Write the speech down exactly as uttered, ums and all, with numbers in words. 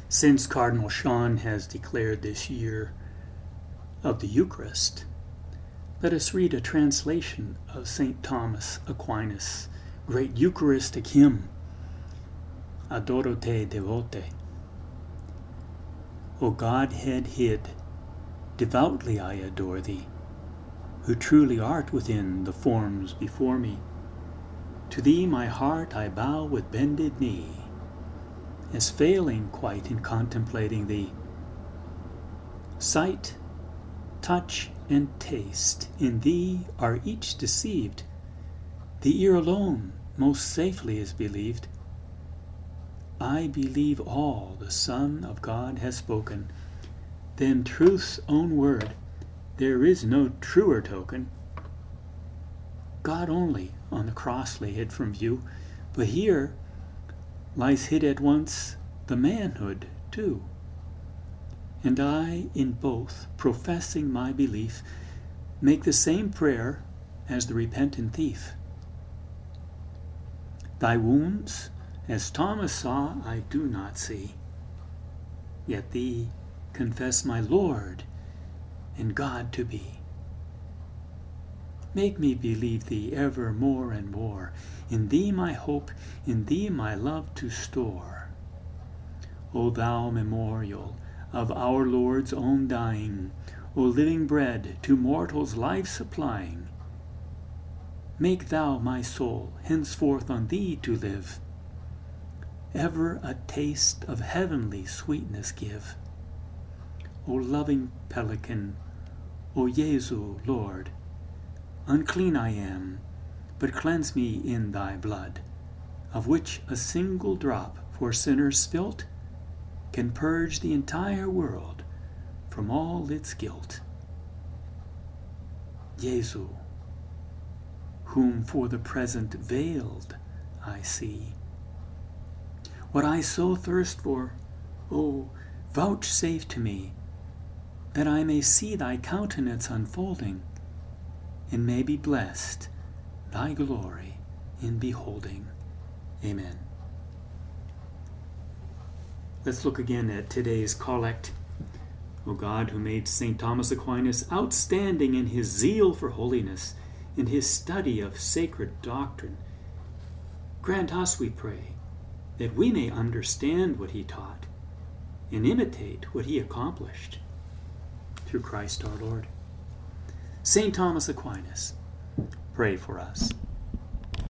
Since Cardinal Sean has declared this year of the Eucharist, let us read a translation of Saint Thomas Aquinas' great Eucharistic hymn, Adoro te devote. O Godhead hid, devoutly I adore thee, who truly art within the forms before me. To thee my heart I bow with bended knee, as failing quite in contemplating thee. Sight, touch, and taste in thee are each deceived. The ear alone most safely is believed. I believe all the Son of God has spoken, then truth's own word, there is no truer token. God only on the cross lay hid from view, but here lies hid at once the manhood too. And I in both, professing my belief, make the same prayer as the repentant thief. Thy wounds, as Thomas saw, I do not see, yet thee confess my Lord and God to be. Make me believe thee ever more and more, in thee my hope, in thee my love to store. O thou memorial of our Lord's own dying, O living bread to mortals life supplying, make thou my soul henceforth on thee to live, ever a taste of heavenly sweetness give. O loving pelican, O Jesu, Lord, unclean I am, but cleanse me in thy blood, of which a single drop for sinners spilt can purge the entire world from all its guilt. Jesu, whom for the present veiled I see, what I so thirst for, O vouchsafe to me, that I may see thy countenance unfolding, and may be blessed thy glory in beholding. Amen. Let's look again at today's collect. O God, who made Saint Thomas Aquinas outstanding in his zeal for holiness, in his study of sacred doctrine, grant us, we pray, that we may understand what he taught and imitate what he accomplished. Through Christ our Lord. Saint Thomas Aquinas, pray for us.